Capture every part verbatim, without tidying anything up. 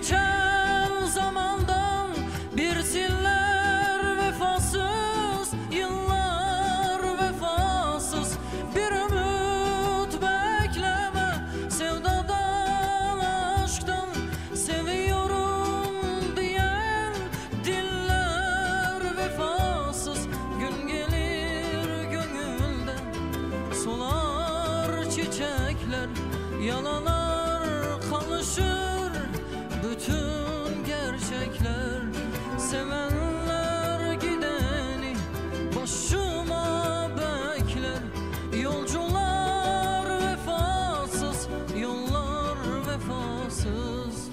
Geçen zamandan bir siller vefasız, yıllar vefasız. Bir ümit bekleme, sevdadan, aşktan, seviyorum diyen diller vefasız. Gün gelir gönülden solar çiçekler, yalanar kalışır bütün gerçekler. Sevenler gideni başıma bekler. Yolcular vefasız, yollar vefasız.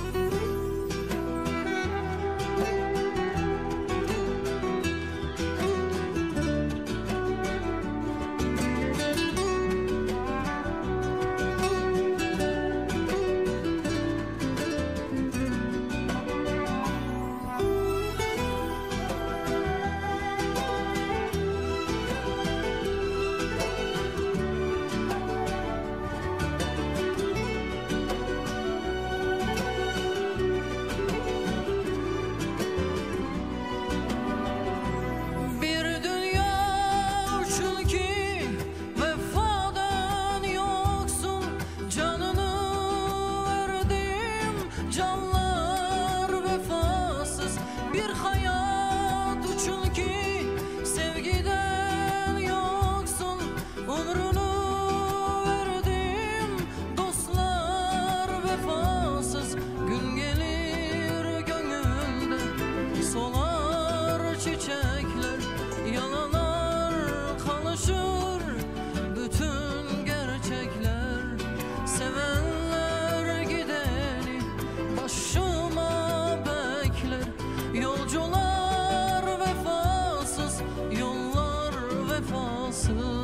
Bir hayat için ki sevgiden yoksun, ömrünü verdim dostlar vefasız. Gün gelir gönülde solar çiçekler, yalanar kalışır bütün gerçekler. Sevenler gideni başıma bekler. Yolcular vefasız, yollar vefasız.